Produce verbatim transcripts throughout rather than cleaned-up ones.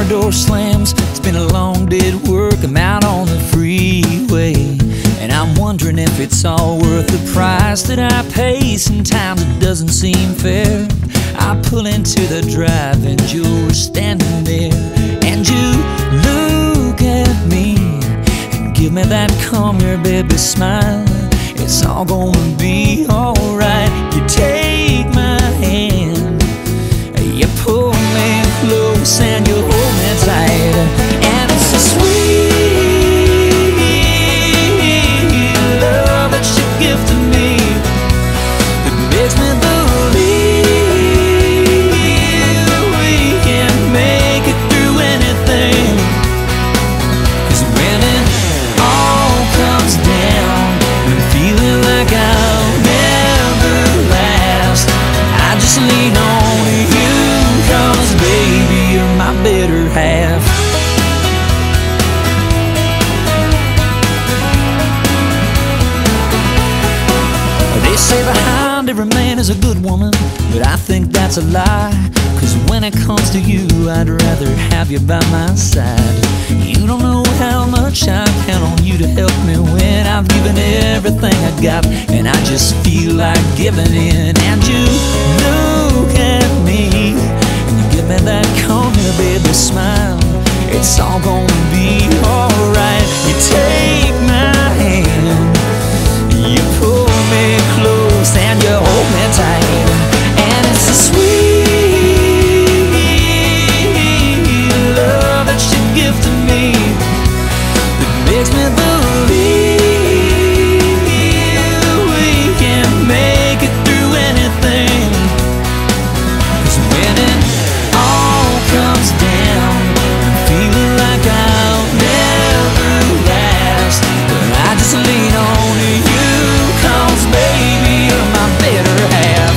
door slams. It's been a long day at work, I'm out on the freeway, and I'm wondering if it's all worth the price that I pay. Sometimes it doesn't seem fair. I pull into the drive and you're standing there, and you look at me and give me that come here baby smile. It's all gonna be alright. You take my hand, you pull me close and you hold me tight, and it's a sweet love that you give to me that makes me believe we can make it through anything. 'Cause when it all comes down and feeling like I'll never last, I just lean on you, 'cause baby you're my better half. They say behind every man is a good woman, but I think that's a lie. 'Cause when it comes to you, I'd rather have you by my side. You don't know how much I count on you to help me when I've given everything I got, and I just feel like giving in. And you look at me and you give me that come here baby smile. It's all gonna be alright. You take my hand, you pull me close and you hold me tight, and it's a sweet love that you give to me that makes me believe we can make it through anything. 'Cause when it all comes down, I'm feeling like I'll never last, but I just lean on you, 'cause baby you're my better half.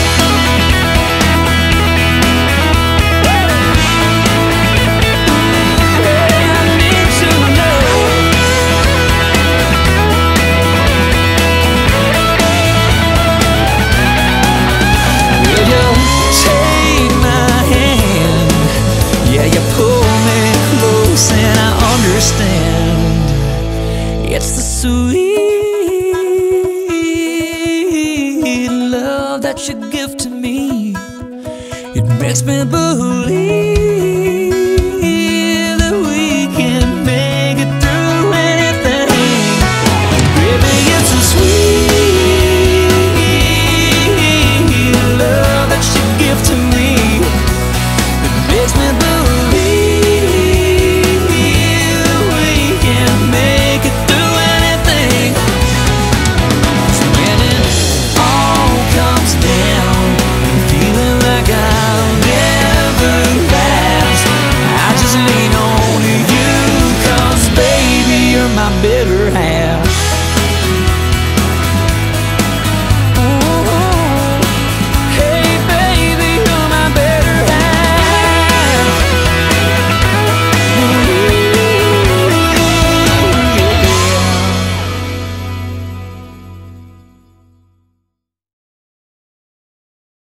Yeah, I need to know. Will you take my hand? Yeah, you pull me close and I understand. It's the sweet love that you give to me. It makes me believe